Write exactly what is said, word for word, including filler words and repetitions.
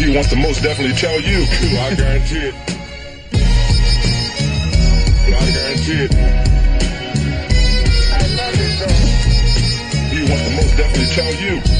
He wants to most definitely tell you. I guarantee it. I guarantee it. I love it, though. He wants to most definitely tell you.